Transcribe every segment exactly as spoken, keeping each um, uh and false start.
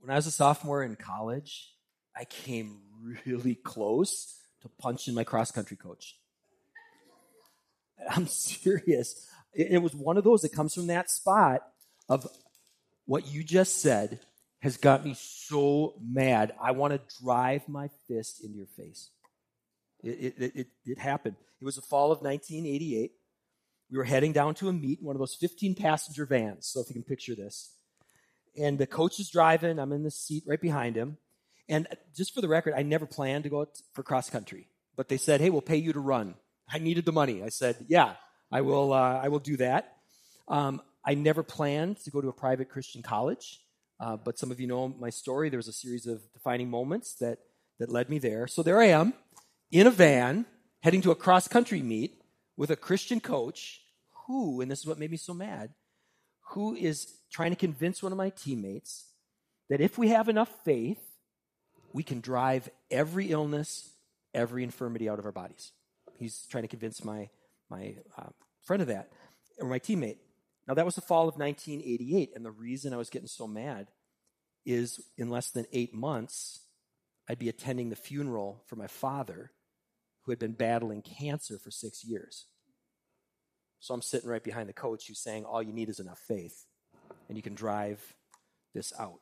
when I was a sophomore in college, I came really close to punching my cross-country coach. I'm serious. It, it was one of those that comes from that spot of what you just said has got me so mad. I want to drive my fist into your face. It, it, it, it happened. It was the fall of nineteen eighty-eight. We were heading down to a meet in one of those fifteen-passenger vans, so if you can picture this. And the coach is driving. I'm in the seat right behind him. And just for the record, I never planned to go out for cross-country. But they said, hey, we'll pay you to run. I needed the money. I said, yeah, I will uh, I will do that. Um, I never planned to go to a private Christian college. Uh, but some of you know my story. There was a series of defining moments that, that led me there. So there I am in a van heading to a cross-country meet with a Christian coach who, and this is what made me so mad, who is trying to convince one of my teammates that if we have enough faith, we can drive every illness, every infirmity out of our bodies. He's trying to convince my my uh, friend of that, or my teammate. Now, that was the fall of nineteen eighty-eight, and the reason I was getting so mad is in less than eight months, I'd be attending the funeral for my father, who had been battling cancer for six years. So I'm sitting right behind the coach who's saying, all you need is enough faith, and you can drive this out.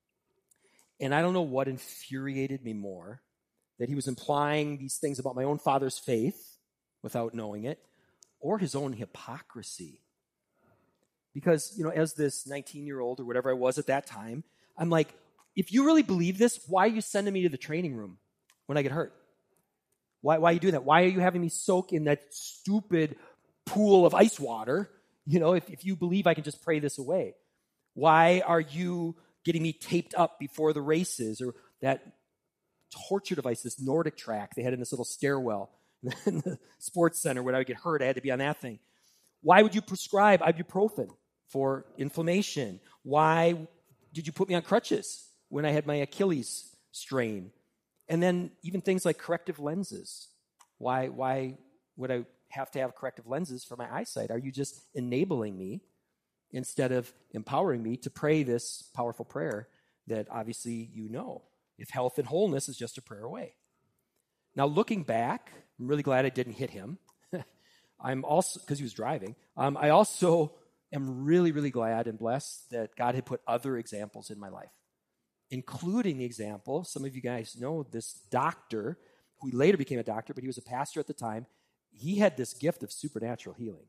And I don't know what infuriated me more, that he was implying these things about my own father's faith without knowing it, or his own hypocrisy. Because, you know, as this nineteen-year-old or whatever I was at that time, I'm like, if you really believe this, why are you sending me to the training room when I get hurt? Why, why are you doing that? Why are you having me soak in that stupid pool of ice water? You know, if, if you believe I can just pray this away. Why are you getting me taped up before the races, or that torture device, this Nordic track they had in this little stairwell in the sports center when I would get hurt, I had to be on that thing. Why would you prescribe ibuprofen for inflammation? Why did you put me on crutches when I had my Achilles strain? And then even things like corrective lenses. Why, why would I have to have corrective lenses for my eyesight? Are you just enabling me instead of empowering me to pray this powerful prayer that obviously you know? If health and wholeness is just a prayer away. Now, looking back, I'm really glad I didn't hit him. I'm also, because he was driving, um, I also am really, really glad and blessed that God had put other examples in my life, including the example, some of you guys know this doctor, who later became a doctor, but he was a pastor at the time. He had this gift of supernatural healing.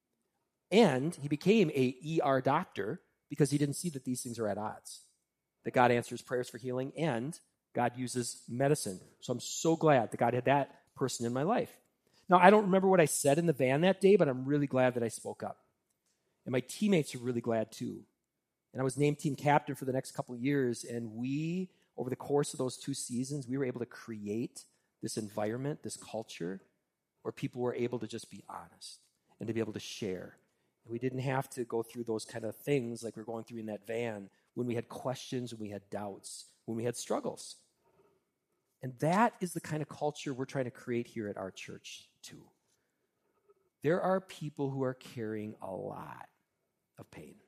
And he became a E R doctor because he didn't see that these things are at odds, that God answers prayers for healing and God uses medicine. So I'm so glad that God had that person in my life. Now, I don't remember what I said in the van that day, but I'm really glad that I spoke up. And my teammates are really glad too. And I was named team captain for the next couple of years, and we, over the course of those two seasons, we were able to create this environment, this culture, where people were able to just be honest and to be able to share. And we didn't have to go through those kind of things like we're going through in that van when we had questions, when we had doubts, when we had struggles. And that is the kind of culture we're trying to create here at our church too. There are people who are carrying a lot of pain.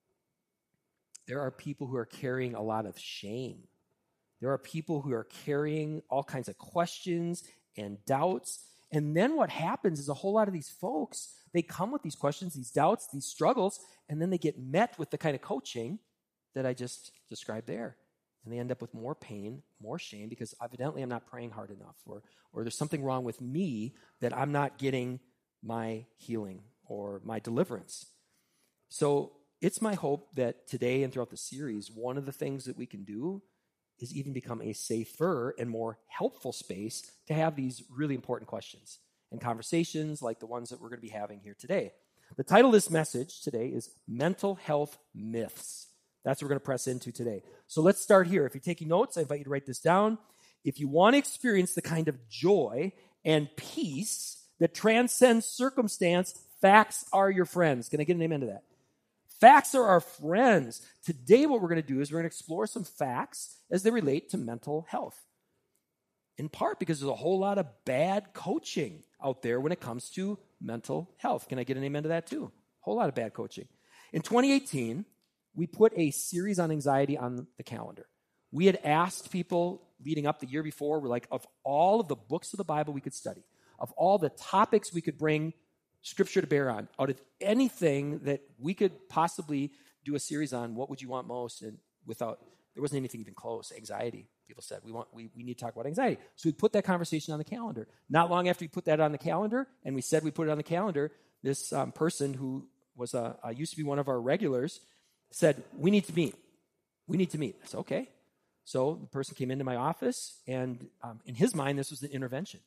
There are people who are carrying a lot of shame. There are people who are carrying all kinds of questions and doubts. And then what happens is a whole lot of these folks, they come with these questions, these doubts, these struggles, and then they get met with the kind of coaching that I just described there. And they end up with more pain, more shame, because evidently I'm not praying hard enough, or, or there's something wrong with me that I'm not getting my healing or my deliverance. So it's my hope that today and throughout the series, one of the things that we can do is even become a safer and more helpful space to have these really important questions and conversations like the ones that we're going to be having here today. The title of this message today is Mental Health Myths. That's what we're going to press into today. So let's start here. If you're taking notes, I invite you to write this down. If you want to experience the kind of joy and peace that transcends circumstance, facts are your friends. Can I get an amen to that? Facts are our friends. Today what we're going to do is we're going to explore some facts as they relate to mental health. In part because there's a whole lot of bad coaching out there when it comes to mental health. Can I get an amen to that too? A whole lot of bad coaching. In twenty eighteen, we put a series on anxiety on the calendar. We had asked people leading up the year before, we're like, of all of the books of the Bible we could study, of all the topics we could bring Scripture to bear on, out of anything that we could possibly do a series on, what would you want most? And without, there wasn't anything even close. Anxiety. People said, we want, we, we need to talk about anxiety. So we put that conversation on the calendar. Not long after we put that on the calendar, and we said we put it on the calendar, this um, person who was a, uh, used to be one of our regulars said, we need to meet. We need to meet. I said, okay. So the person came into my office, and um, in his mind, this was an intervention.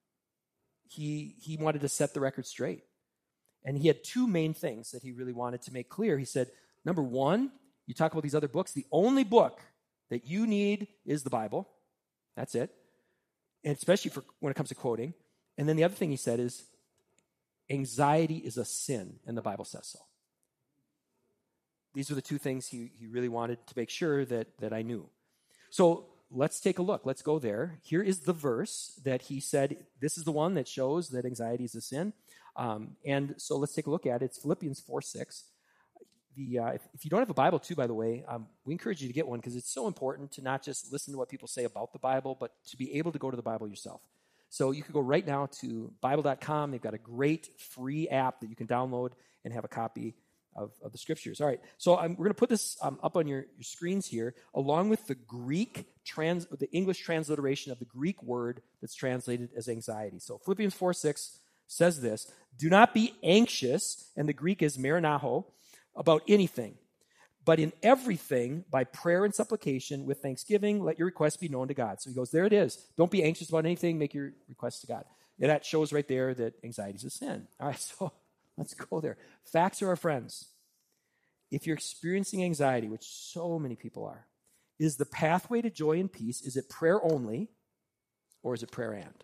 He he wanted to set the record straight. And he had two main things that he really wanted to make clear. He said, number one, you talk about these other books. The only book that you need is the Bible. That's it. And especially for when it comes to quoting. And then the other thing he said is, anxiety is a sin, and the Bible says so. These were the two things he, he really wanted to make sure that, that I knew. So let's take a look. Let's go there. Here is the verse that he said, this is the one that shows that anxiety is a sin. Um, and so let's take a look at it. It's Philippians four six. The, uh, if, if you don't have a Bible, too, by the way, um, we encourage you to get one because it's so important to not just listen to what people say about the Bible, but to be able to go to the Bible yourself. So you can go right now to Bible dot com. They've got a great free app that you can download and have a copy of, of the Scriptures. All right, so um, we're going to put this um, up on your, your screens here, along with the Greek, trans, the English transliteration of the Greek word that's translated as anxiety. So Philippians four six says this, do not be anxious, and the Greek is marinaho, about anything, but in everything, by prayer and supplication, with thanksgiving, let your requests be known to God. So he goes, there it is. Don't be anxious about anything. Make your requests to God. And that shows right there that anxiety is a sin. All right, so let's go there. Facts are our friends. If you're experiencing anxiety, which so many people are, is the pathway to joy and peace, is it prayer only, or is it prayer and?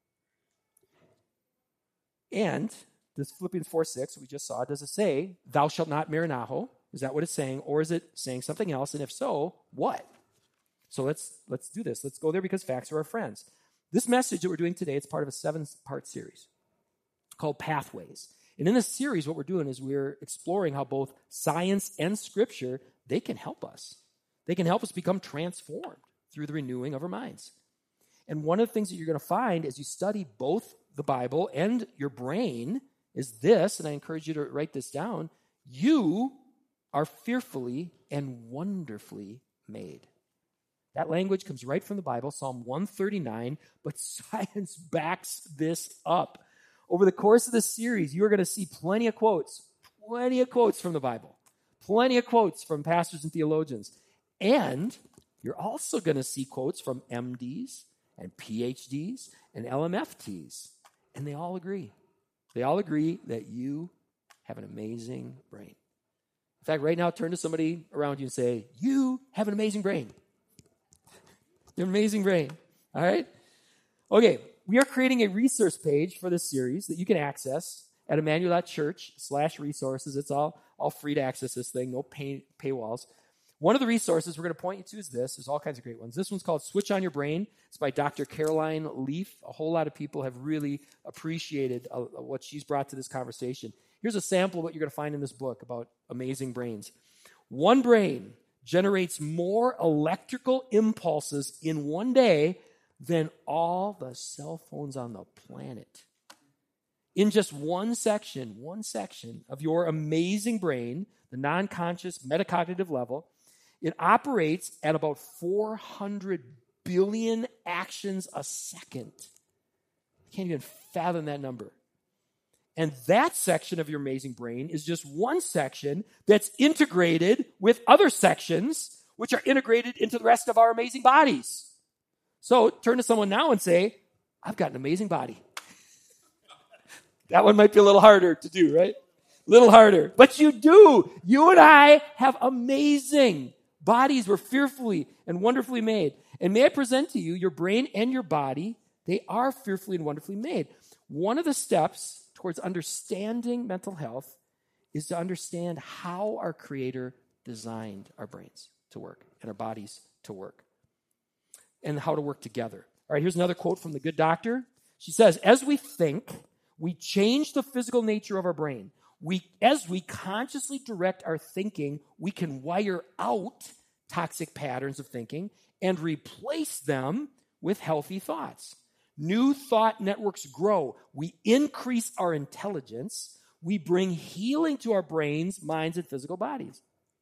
And this Philippians four six we just saw, does it say, thou shalt not marinaho? Is that what it's saying? Or is it saying something else? And if so, what? So let's let's do this. Let's go there because facts are our friends. This message that we're doing today, it's part of a seven-part series called Pathways. And in this series, what we're doing is we're exploring how both science and Scripture, they can help us. They can help us become transformed through the renewing of our minds. And one of the things that you're going to find as you study both the Bible and your brain is this, and I encourage you to write this down, you are fearfully and wonderfully made. That language comes right from the Bible, Psalm one thirty-nine, but science backs this up. Over the course of this series, you are going to see plenty of quotes, plenty of quotes from the Bible, plenty of quotes from pastors and theologians, and you're also going to see quotes from M Ds and P H Ds and L M F Ts, and they all agree. They all agree that you have an amazing brain. In fact, right now, turn to somebody around you and say, you have an amazing brain. You're an amazing brain. All right? Okay, we are creating a resource page for this series that you can access at emmanuel.church slash resources. It's all, all free to access this thing, no pay, paywalls. One of the resources we're going to point you to is this. There's all kinds of great ones. This one's called Switch on Your Brain. It's by Doctor Caroline Leaf. A whole lot of people have really appreciated uh, what she's brought to this conversation. Here's a sample of what you're going to find in this book about amazing brains. One brain generates more electrical impulses in one day than all the cell phones on the planet. In just one section, one section of your amazing brain, the non-conscious metacognitive level, it operates at about four hundred billion actions a second. I can't even fathom that number. And that section of your amazing brain is just one section that's integrated with other sections, which are integrated into the rest of our amazing bodies. So turn to someone now and say, I've got an amazing body. That one might be a little harder to do, right? A little harder. But you do. You and I have amazing bodies. We're fearfully and wonderfully made. And may I present to you, your brain and your body, they are fearfully and wonderfully made. One of the steps towards understanding mental health is to understand how our Creator designed our brains to work and our bodies to work and how to work together. All right, here's another quote from the Good Doctor. She says, as we think, we change the physical nature of our brain. We, as we consciously direct our thinking, we can wire out toxic patterns of thinking and replace them with healthy thoughts. New thought networks grow. We increase our intelligence. We bring healing to our brains, minds, and physical bodies.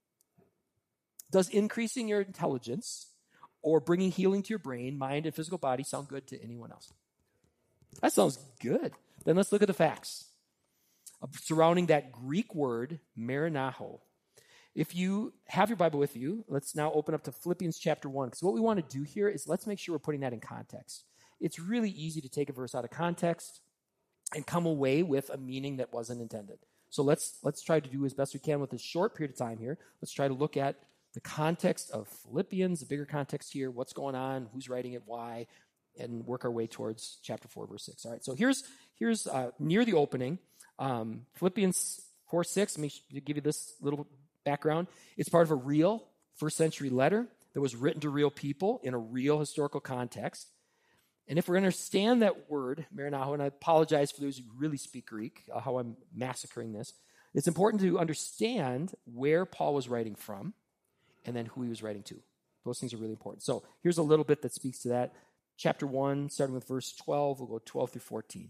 Does increasing your intelligence or bringing healing to your brain, mind, and physical body sound good to anyone else? That sounds good. Then let's look at the facts surrounding that Greek word, marinaho. If you have your Bible with you, let's now open up to Philippians chapter one, because what we want to do here is let's make sure we're putting that in context. It's really easy to take a verse out of context and come away with a meaning that wasn't intended. So let's let's try to do as best we can with this short period of time here. Let's try to look at the context of Philippians, the bigger context here, what's going on, who's writing it, why, and work our way towards chapter four, verse six. All right, so here's here's uh, near the opening, um, Philippians four six. Let me give you this little background. It's part of a real first century letter that was written to real people in a real historical context. And if we're going to understand that word, marinaho, and I apologize for those who really speak Greek, uh, how I'm massacring this, it's important to understand where Paul was writing from and then who he was writing to. Those things are really important. So here's a little bit that speaks to that. Chapter one, starting with verse twelve, we'll go twelve through fourteen.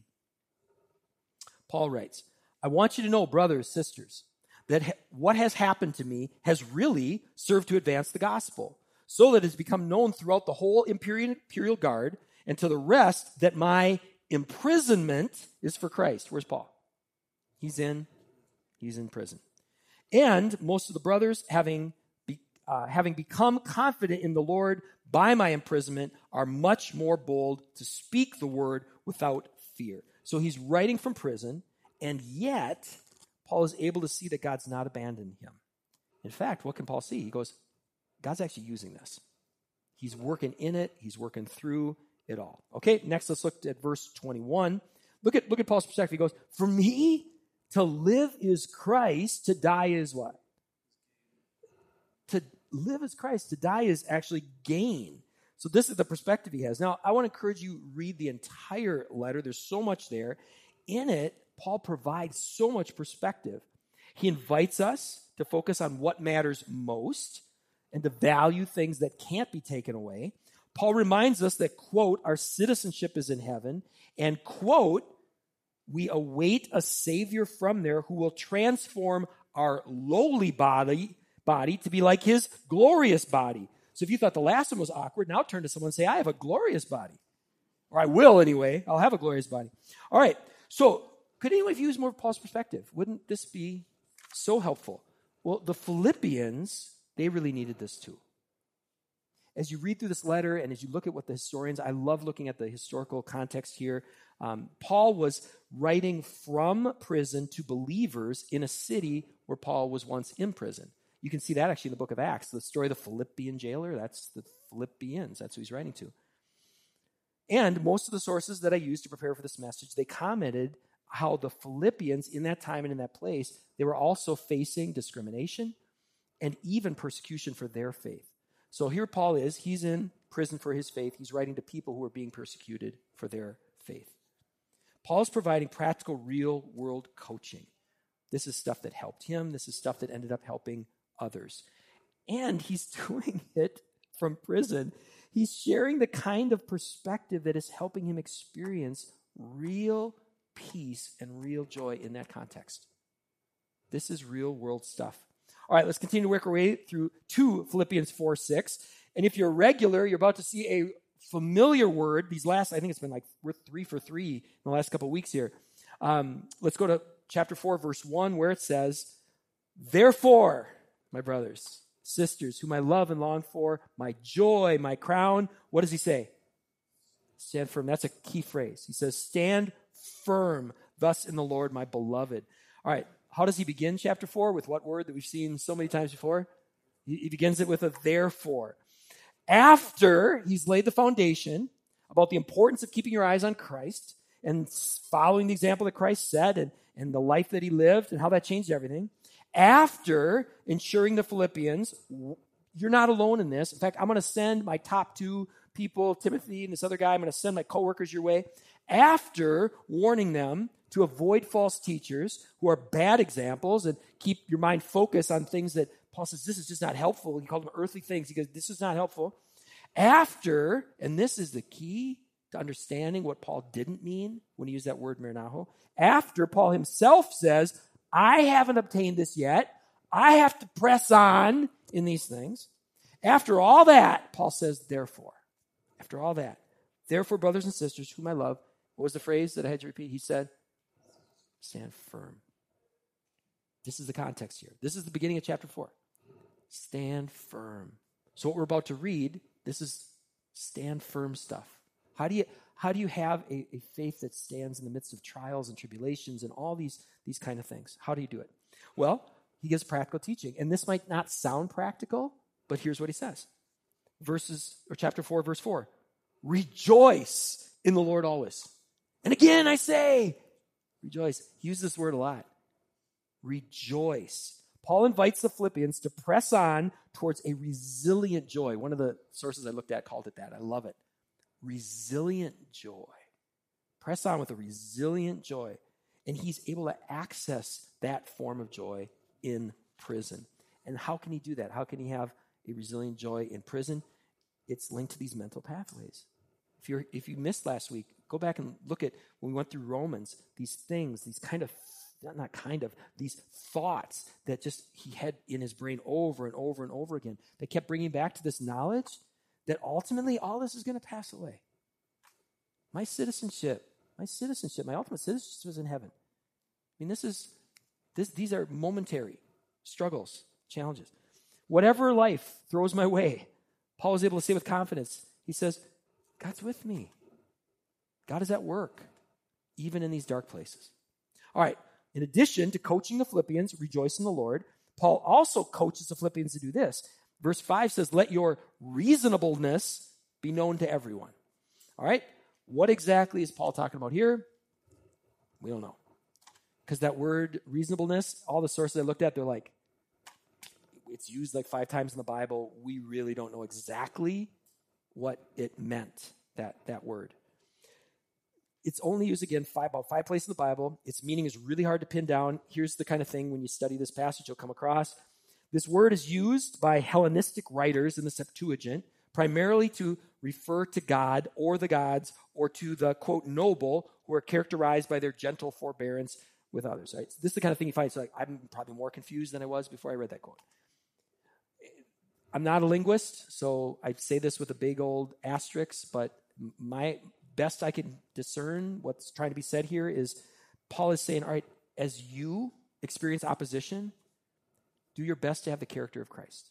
Paul writes, I want you to know, brothers, sisters, that ha- what has happened to me has really served to advance the gospel, so that it has become known throughout the whole imperial, imperial guard, and to the rest that my imprisonment is for Christ. Where's Paul? He's in, he's in prison. And most of the brothers, having be, uh, having become confident in the Lord by my imprisonment, are much more bold to speak the word without fear. So he's writing from prison, and yet Paul is able to see that God's not abandoning him. In fact, what can Paul see? He goes, God's actually using this. He's working in it. He's working through it all. Okay, next let's look at verse twenty-one. Look at, look at Paul's perspective. He goes, for me to live is Christ, to die is what? To live is Christ, to die is actually gain. So this is the perspective he has. Now, I want to encourage you, read the entire letter. There's so much there. In it, Paul provides so much perspective. He invites us to focus on what matters most and to value things that can't be taken away. Paul reminds us that, quote, our citizenship is in heaven, and, quote, we await a Savior from there who will transform our lowly body, body to be like his glorious body. So if you thought the last one was awkward, now turn to someone and say, I have a glorious body. Or I will anyway. I'll have a glorious body. All right. So could anyone use more of Paul's perspective? Wouldn't this be so helpful? Well, the Philippians, they really needed this too. As you read through this letter and as you look at what the historians, I love looking at the historical context here. Um, Paul was writing from prison to believers in a city where Paul was once in prison. You can see that actually in the book of Acts. The story of the Philippian jailer, that's the Philippians. That's who he's writing to. And most of the sources that I used to prepare for this message, they commented how the Philippians in that time and in that place, they were also facing discrimination and even persecution for their faith. So here Paul is. He's in prison for his faith. He's writing to people who are being persecuted for their faith. Paul's providing practical, real-world coaching. This is stuff that helped him. This is stuff that ended up helping others. And he's doing it from prison. He's sharing the kind of perspective that is helping him experience real peace and real joy in that context. This is real-world stuff. All right, let's continue to work our way through to Philippians four six. And if you're regular, you're about to see a familiar word. These last, I think it's been like we're three for three in the last couple of weeks here. Um, let's go to chapter four, verse one, where it says, therefore, my brothers, sisters, whom I love and long for, my joy, my crown. What does he say? Stand firm. That's a key phrase. He says, stand firm, thus in the Lord, my beloved. All right. How does he begin chapter four? With what word that we've seen so many times before? He, he begins it with a therefore. After he's laid the foundation about the importance of keeping your eyes on Christ and following the example that Christ set and, and the life that he lived and how that changed everything, after ensuring the Philippians, you're not alone in this. In fact, I'm going to send my top two people, Timothy and this other guy, I'm going to send my coworkers your way. After warning them to avoid false teachers who are bad examples and keep your mind focused on things that Paul says, this is just not helpful. He called them earthly things. He goes, this is not helpful. After, and this is the key to understanding what Paul didn't mean when he used that word merinaho, after Paul himself says, I haven't obtained this yet. I have to press on in these things. After all that, Paul says, therefore. After all that, therefore, brothers and sisters, whom I love, what was the phrase that I had to repeat? He said, stand firm. This is the context here. This is the beginning of chapter four. Stand firm. So what we're about to read, this is stand firm stuff. How do you how do you have a, a faith that stands in the midst of trials and tribulations and all these, these kind of things? How do you do it? Well, he gives practical teaching. And this might not sound practical, but here's what he says. Verses, or chapter four, verse four. Rejoice in the Lord always. And again, I say, rejoice. He uses this word a lot. Rejoice. Paul invites the Philippians to press on towards a resilient joy. One of the sources I looked at called it that. I love it. Resilient joy. Press on with a resilient joy. And he's able to access that form of joy in prison. And how can he do that? How can he have a resilient joy in prison? It's linked to these mental pathways. If you're if you missed last week, go back and look at when we went through Romans, these things, these kind of, not kind of, these thoughts that just he had in his brain over and over and over again that kept bringing back to this knowledge that ultimately all this is going to pass away. My citizenship, my citizenship, my ultimate citizenship is in heaven. I mean, this is, this. these are momentary struggles, challenges. Whatever life throws my way, Paul was able to say with confidence, he says, God's with me. God is at work, even in these dark places. All right, in addition to coaching the Philippians, rejoice in the Lord, Paul also coaches the Philippians to do this. Verse five says, let your reasonableness be known to everyone. All right, what exactly is Paul talking about here? We don't know. Because that word reasonableness, all the sources I looked at, they're like, it's used like five times in the Bible. We really don't know exactly what it meant, that, that word. It's only used, again, five, about five places in the Bible. Its meaning is really hard to pin down. Here's the kind of thing when you study this passage you'll come across. This word is used by Hellenistic writers in the Septuagint primarily to refer to God or the gods or to the, quote, noble who are characterized by their gentle forbearance with others. Right? So this is the kind of thing you find. So like, I'm probably more confused than I was before I read that quote. I'm not a linguist, so I say this with a big old asterisk, but my best I can discern what's trying to be said here is Paul is saying, all right, as you experience opposition, do your best to have the character of Christ,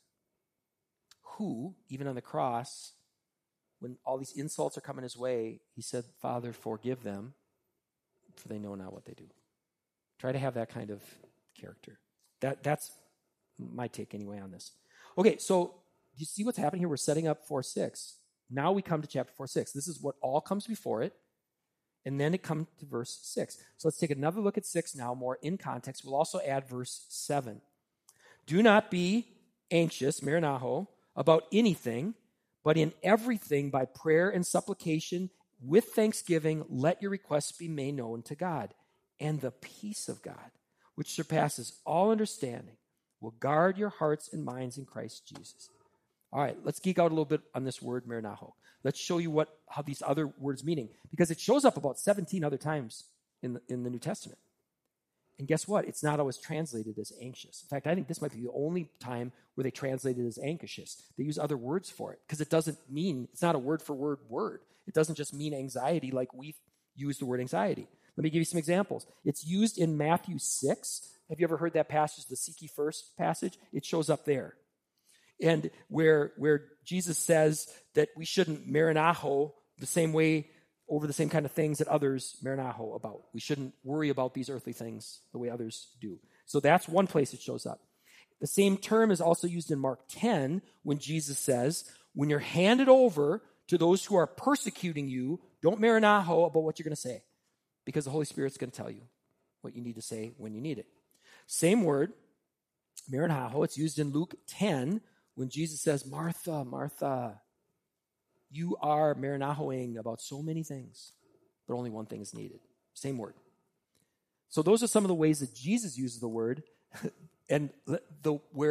who, even on the cross, when all these insults are coming his way, he said, Father, forgive them, for they know not what they do. Try to have that kind of character. That That's my take anyway on this. Okay, so you see what's happening here? We're setting up four six. Now we come to chapter four six. This is what all comes before it. And then it comes to verse six. So let's take another look at six now, more in context. We'll also add verse seven. Do not be anxious, merinaho, about anything, but in everything by prayer and supplication with thanksgiving, let your requests be made known to God. And the peace of God, which surpasses all understanding, will guard your hearts and minds in Christ Jesus. All right, let's geek out a little bit on this word, merinaho. Let's show you what how these other words meaning, because it shows up about seventeen other times in the, in the New Testament. And guess what? It's not always translated as anxious. In fact, I think this might be the only time where they translate it as anxious. They use other words for it, because it doesn't mean, it's not a word-for-word word. It doesn't just mean anxiety like we use the word anxiety. Let me give you some examples. It's used in Matthew six. Have you ever heard that passage, the seek ye first passage? It shows up there. And where where Jesus says that we shouldn't merinaho the same way over the same kind of things that others merinaho about. We shouldn't worry about these earthly things the way others do. So that's one place it shows up. The same term is also used in Mark ten when Jesus says, when you're handed over to those who are persecuting you, don't merinaho about what you're going to say, because the Holy Spirit's going to tell you what you need to say when you need it. Same word, merinaho, it's used in Luke ten when Jesus says, Martha, Martha, you are merinahoing about so many things, but only one thing is needed. Same word. So those are some of the ways that Jesus uses the word, and the where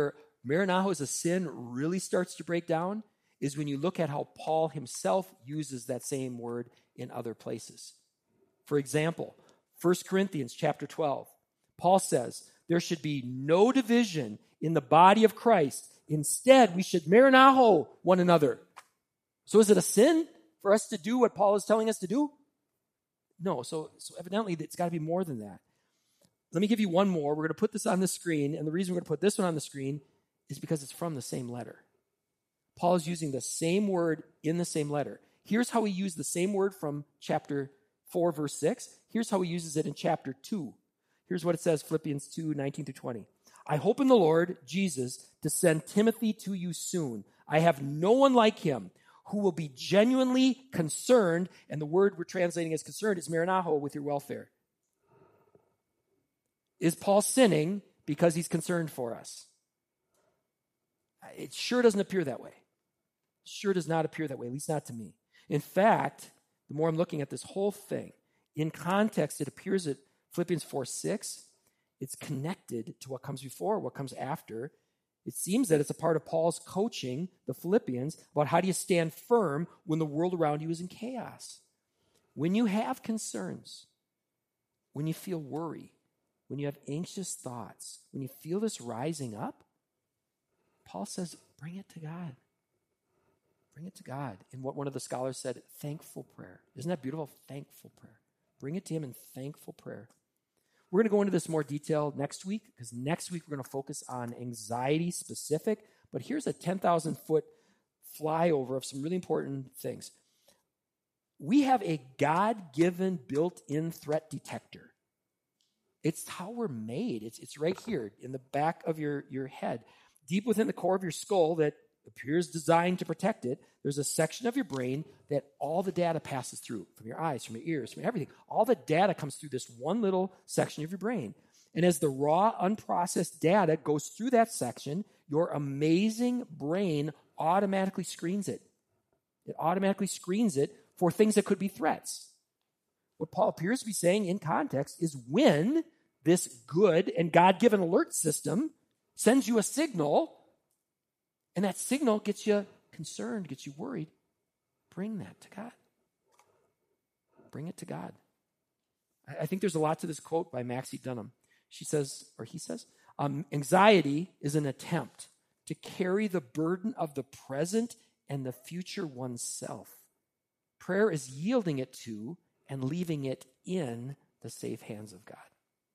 Maranaho as a sin really starts to break down is when you look at how Paul himself uses that same word in other places. For example, First Corinthians chapter twelve, Paul says, there should be no division in the body of Christ. Instead, we should maranaho one another. So is it a sin for us to do what Paul is telling us to do? No, so, so evidently it's got to be more than that. Let me give you one more. We're going to put this on the screen, and the reason we're going to put this one on the screen is because it's from the same letter. Paul is using the same word in the same letter. Here's how he used the same word from chapter four, verse six. Here's how he uses it in chapter two. Here's what it says, Philippians two, nineteen through twenty. I hope in the Lord Jesus to send Timothy to you soon. I have no one like him who will be genuinely concerned, and the word we're translating as concerned is maranaho, with your welfare. Is Paul sinning because he's concerned for us? It sure doesn't appear that way. It sure does not appear that way, at least not to me. In fact, the more I'm looking at this whole thing, in context, it appears that Philippians four six, it's connected to what comes before, what comes after. It seems that it's a part of Paul's coaching the Philippians about how do you stand firm when the world around you is in chaos. When you have concerns, when you feel worry, when you have anxious thoughts, when you feel this rising up, Paul says, bring it to God. Bring it to God. In what one of the scholars said, thankful prayer. Isn't that beautiful? Thankful prayer. Bring it to him in thankful prayer. We're going to go into this more detail next week, because next week we're going to focus on anxiety specific. But here's a ten thousand foot flyover of some really important things. We have a God-given built-in threat detector. It's how we're made. It's, it's right here in the back of your, your head. Deep within the core of your skull that appears designed to protect it, there's a section of your brain that all the data passes through, from your eyes, from your ears, from everything. All the data comes through this one little section of your brain. And as the raw, unprocessed data goes through that section, your amazing brain automatically screens it. It automatically screens it for things that could be threats. What Paul appears to be saying in context is when this good and God-given alert system sends you a signal, and that signal gets you concerned, gets you worried, bring that to God. Bring it to God. I think there's a lot to this quote by Maxie Dunham. She says, or he says, um, anxiety is an attempt to carry the burden of the present and the future oneself. Prayer is yielding it to and leaving it in the safe hands of God.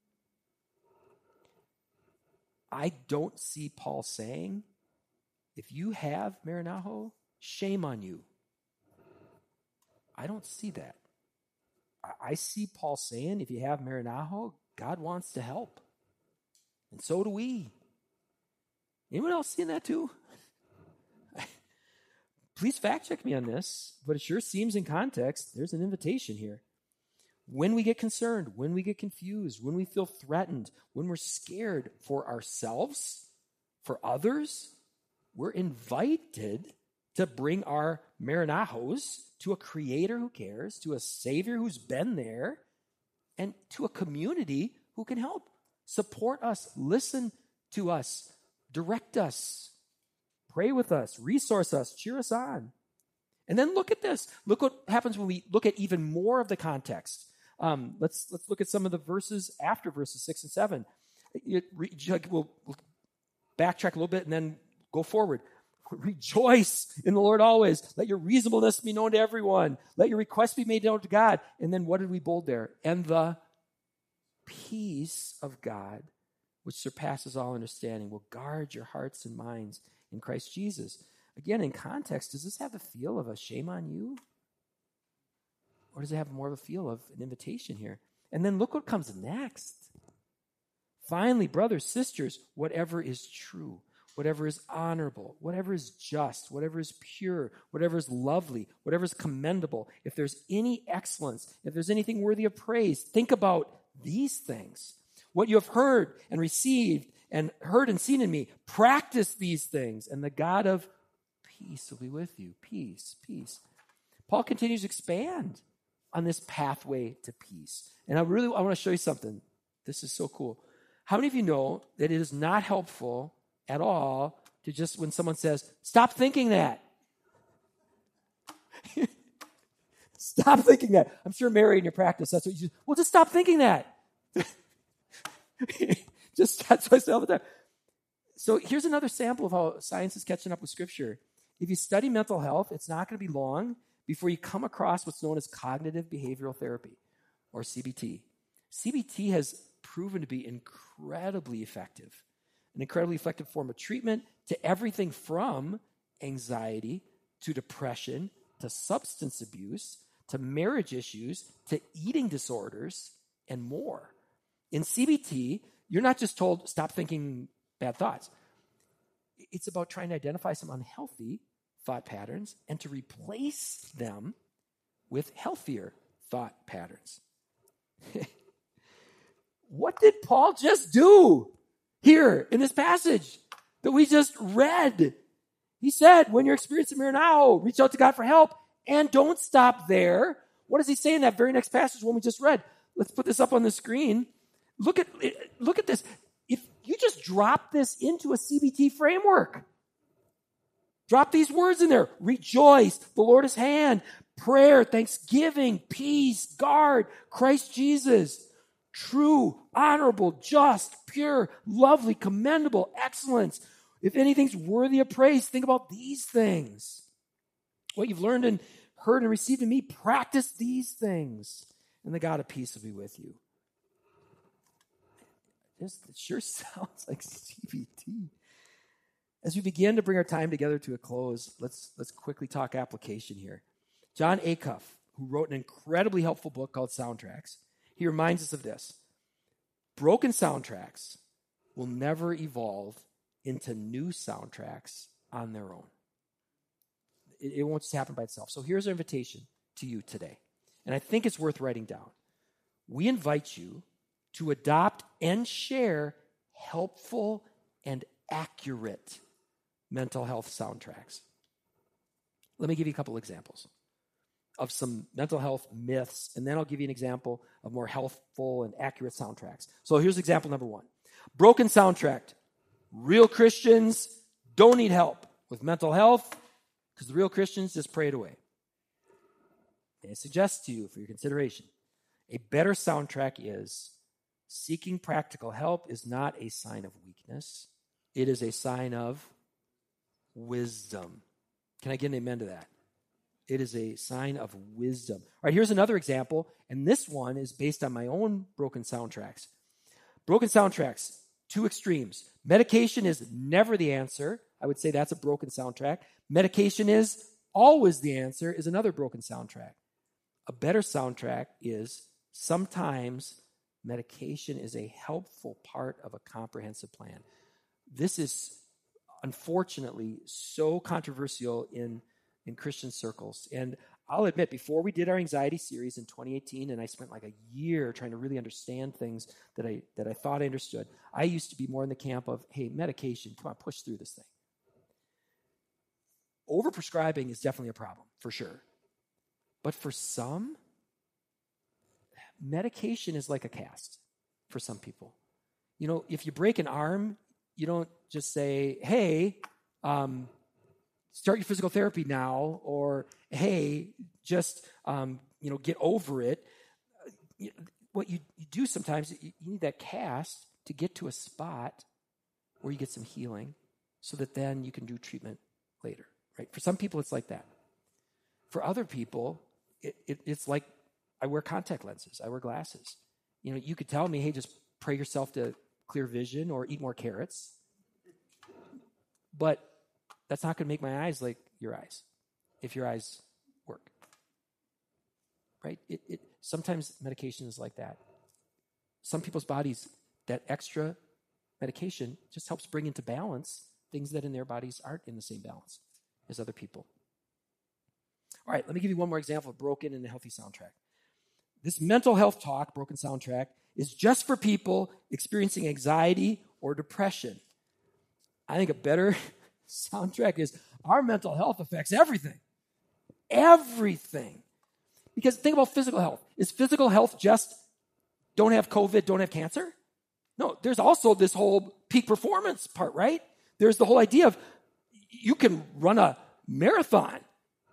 I don't see Paul saying, if you have maranaho, shame on you. I don't see that. I see Paul saying, if you have maranaho, God wants to help. And so do we. Anyone else seeing that too? Please fact check me on this, but it sure seems in context, there's an invitation here. When we get concerned, when we get confused, when we feel threatened, when we're scared for ourselves, for others, we're invited to bring our maranahos to a creator who cares, to a savior who's been there, and to a community who can help, support us, listen to us, direct us, pray with us, resource us, cheer us on. And then look at this. Look what happens when we look at even more of the context. Um, let's let's look at some of the verses after verses six and seven. It, re, we'll, we'll backtrack a little bit and then go forward. Rejoice in the Lord always. Let your reasonableness be known to everyone. Let your requests be made known to God. And then what did we bold there? And the peace of God, which surpasses all understanding, will guard your hearts and minds in Christ Jesus. Again, in context, does this have the feel of a shame on you? Or does it have more of a feel of an invitation here? And then look what comes next. Finally, brothers, sisters, whatever is true, whatever is honorable, whatever is just, whatever is pure, whatever is lovely, whatever is commendable, if there's any excellence, if there's anything worthy of praise, think about these things. What you have heard and received and heard and seen in me, practice these things, and the God of peace will be with you. Peace, peace. Paul continues to expand on this pathway to peace. And I really I want to show you something. This is so cool. How many of you know that it is not helpful at all to just when someone says, stop thinking that. Stop thinking that. I'm sure, Mary, in your practice, that's what you do. Well, just stop thinking that. Just that's what I say all the time. So here's another sample of how science is catching up with Scripture. If you study mental health, it's not going to be long before you come across what's known as cognitive behavioral therapy, or C B T. C B T has proven to be incredibly effective, an incredibly effective form of treatment to everything from anxiety to depression to substance abuse to marriage issues to eating disorders and more. In C B T, you're not just told, stop thinking bad thoughts. It's about trying to identify some unhealthy thought patterns and to replace them with healthier thought patterns. What did Paul just do here in this passage that we just read? He said, when you're experiencing fear now, reach out to God for help and don't stop there. What does he say in that very next passage when we just read? Let's put this up on the screen. Look at, look at this. If you just drop this into a C B T framework, drop these words in there. Rejoice, the Lord is hand, prayer, thanksgiving, peace, guard, Christ Jesus, true, honorable, just, pure, lovely, commendable, excellence. If anything's worthy of praise, think about these things. What you've learned and heard and received in me, practice these things, and the God of peace will be with you. This it sure sounds like C B T. As we begin to bring our time together to a close, let's, let's quickly talk application here. John Acuff, who wrote an incredibly helpful book called Soundtracks, he reminds us of this. Broken soundtracks will never evolve into new soundtracks on their own. It, it won't just happen by itself. So here's our invitation to you today, and I think it's worth writing down. We invite you to adopt and share helpful and accurate mental health soundtracks. Let me give you a couple examples of some mental health myths, and then I'll give you an example of more healthful and accurate soundtracks. So here's example number one. Broken soundtrack. Real Christians don't need help with mental health because the real Christians just pray it away. May I suggest to you for your consideration, a better soundtrack is seeking practical help is not a sign of weakness. It is a sign of wisdom. Can I get an amen to that? It is a sign of wisdom. All right, here's another example, and this one is based on my own broken soundtracks. Broken soundtracks, two extremes. Medication is never the answer. I would say that's a broken soundtrack. Medication is always the answer is another broken soundtrack. A better soundtrack is sometimes medication is a helpful part of a comprehensive plan. This is unfortunately so controversial in, in Christian circles. And I'll admit, before we did our anxiety series in twenty eighteen, and I spent like a year trying to really understand things that I that I thought I understood, I used to be more in the camp of, hey, medication, come on, push through this thing. Overprescribing is definitely a problem, for sure. But for some, medication is like a cast for some people. You know, if you break an arm, you don't just say, hey, um, start your physical therapy now, or hey, just, um, you know, get over it. What you, you do sometimes, you, you need that cast to get to a spot where you get some healing so that then you can do treatment later, right? For some people, it's like that. For other people, it, it, it's like I wear contact lenses. I wear glasses. You know, you could tell me, hey, just pray yourself to clear vision or eat more carrots. But that's not going to make my eyes like your eyes, if your eyes work. Right? It, it sometimes medication is like that. Some people's bodies, that extra medication just helps bring into balance things that in their bodies aren't in the same balance as other people. All right, let me give you one more example of broken and a healthy soundtrack. This mental health talk, broken soundtrack, is just for people experiencing anxiety or depression. I think a better soundtrack is our mental health affects everything. Everything. Because think about physical health. Is physical health just don't have COVID, don't have cancer? No, there's also this whole peak performance part, right? There's the whole idea of you can run a marathon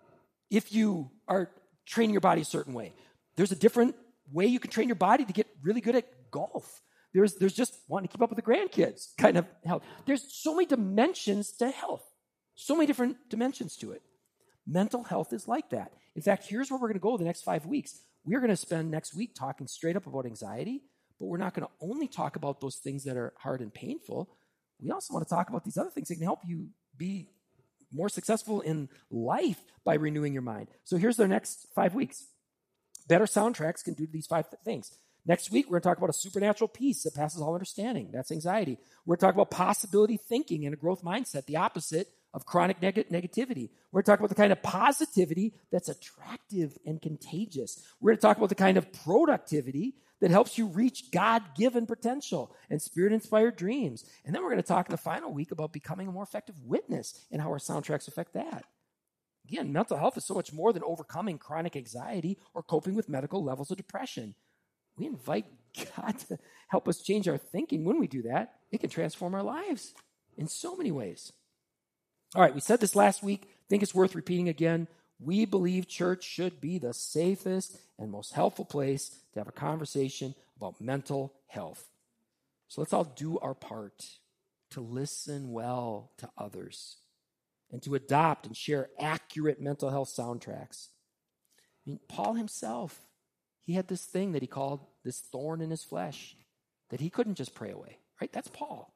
if you are training your body a certain way. There's a different way you can train your body to get really good at golf. There's, there's just wanting to keep up with the grandkids kind of health. There's so many dimensions to health, so many different dimensions to it. Mental health is like that. In fact, here's where we're going to go the next five weeks. We're going to spend next week talking straight up about anxiety, but we're not going to only talk about those things that are hard and painful. We also want to talk about these other things that can help you be more successful in life by renewing your mind. So here's their next five weeks. Better soundtracks can do these five th- things. Next week, we're going to talk about a supernatural peace that passes all understanding. That's anxiety. We're going to talk about possibility thinking and a growth mindset, the opposite of chronic neg- negativity. We're going to talk about the kind of positivity that's attractive and contagious. We're going to talk about the kind of productivity that helps you reach God-given potential and spirit-inspired dreams. And then we're going to talk in the final week about becoming a more effective witness and how our soundtracks affect that. Again, mental health is so much more than overcoming chronic anxiety or coping with medical levels of depression. We invite God to help us change our thinking. When we do that, it can transform our lives in so many ways. All right, we said this last week. I think it's worth repeating again. We believe church should be the safest and most helpful place to have a conversation about mental health. So let's all do our part to listen well to others and to adopt and share accurate mental health soundtracks. I mean, Paul himself, he had this thing that he called this thorn in his flesh that he couldn't just pray away, right? That's Paul.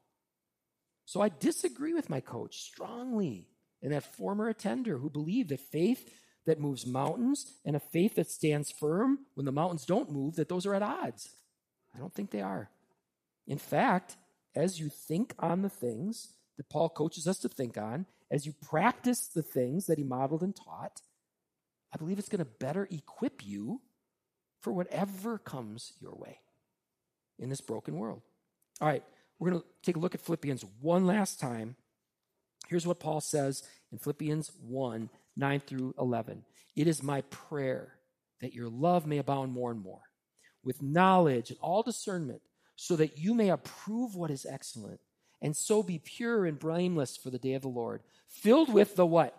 So I disagree with my coach strongly and that former attender who believed that faith that moves mountains and a faith that stands firm when the mountains don't move, that those are at odds. I don't think they are. In fact, as you think on the things that Paul coaches us to think on, as you practice the things that he modeled and taught, I believe it's going to better equip you for whatever comes your way in this broken world. All right, we're going to take a look at Philippians one last time. Here's what Paul says in Philippians one, nine through eleven. It is my prayer that your love may abound more and more, with knowledge and all discernment, so that you may approve what is excellent, and so be pure and blameless for the day of the Lord, filled with the what?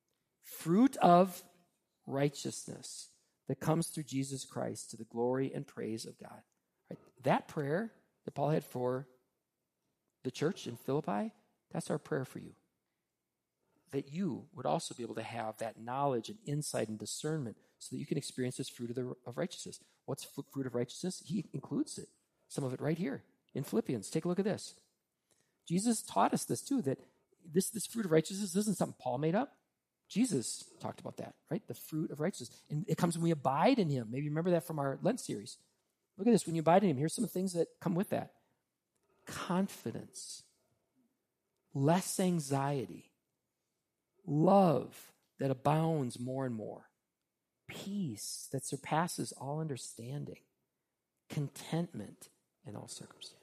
Fruit of righteousness that comes through Jesus Christ to the glory and praise of God. Right? That prayer that Paul had for the church in Philippi, that's our prayer for you. That you would also be able to have that knowledge and insight and discernment so that you can experience this fruit of, the, of righteousness. What's fruit of righteousness? He includes it. Some of it right here in Philippians. Take a look at this. Jesus taught us this too, that this, this fruit of righteousness isn't something Paul made up. Jesus talked about that, right? The fruit of righteousness. And it comes when we abide in him. Maybe you remember that from our Lent series. Look at this. When you abide in him, here's some things that come with that. Confidence. Less anxiety. Love that abounds more and more. Peace that surpasses all understanding. Contentment in all circumstances.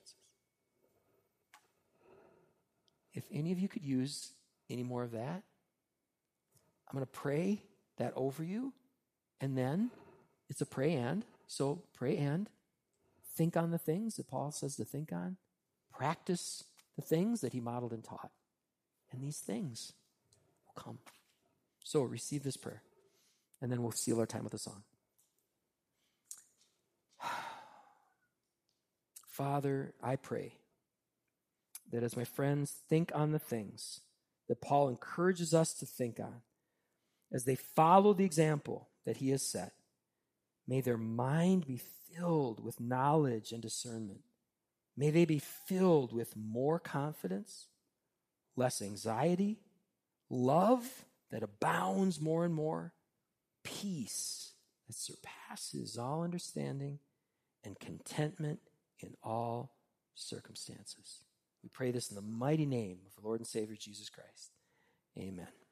If any of you could use any more of that, I'm going to pray that over you, and then it's a pray and. So pray and. Think on the things that Paul says to think on. Practice the things that he modeled and taught. And these things will come. So receive this prayer, and then we'll seal our time with a song. Father, I pray that as my friends think on the things that Paul encourages us to think on, as they follow the example that he has set, may their mind be filled with knowledge and discernment. May they be filled with more confidence, less anxiety, love that abounds more and more, peace that surpasses all understanding, and contentment in all circumstances. We pray this in the mighty name of the Lord and Savior Jesus Christ. Amen.